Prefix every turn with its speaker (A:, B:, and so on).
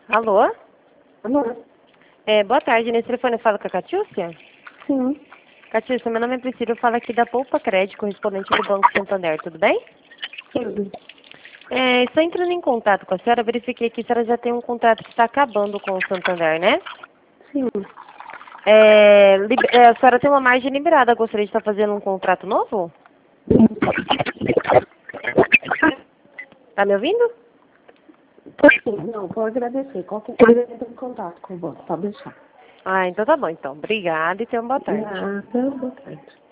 A: Alô?
B: Alô?
A: Boa tarde, nesse telefone eu falo com a Catiúcia?
B: Sim.
A: Catiúcia, meu nome é Priscila, eu falo aqui da Poupa Crédito, correspondente do Banco Santander, tudo bem?
B: Tudo.
A: Estou entrando em contato com a senhora, verifiquei que a senhora já tem um contrato que está acabando com o Santander, né?
B: Sim.
A: A senhora tem uma margem liberada, gostaria de estar fazendo um contrato novo? Tá me ouvindo?
B: Sim. Não, vou agradecer. Qualquer coisa entra em contato com o banco, pode deixar.
A: Ah, então tá bom, então. Obrigada e tenha uma boa tarde.
B: Nada, boa tarde.